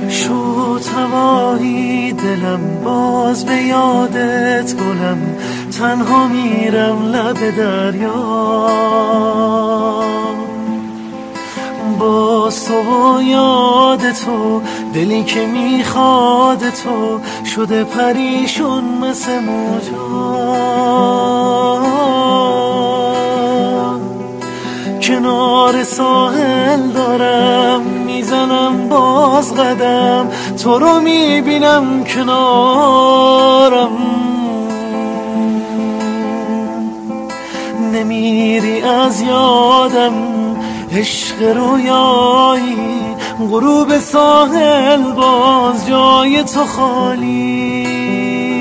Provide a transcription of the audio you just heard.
شد هوایی دلم، باز به یادت گلم، تنها میرم لب دریا. باز تو و یاد تو، دلی که میخواد تو، شده پریشون مثل موجا. کنار ساحل دارم میزنم باز قدم، تو رو میبینم کنارم. نمیری از یادم عشق رویایی، غروب ساحل باز جای تو خالی.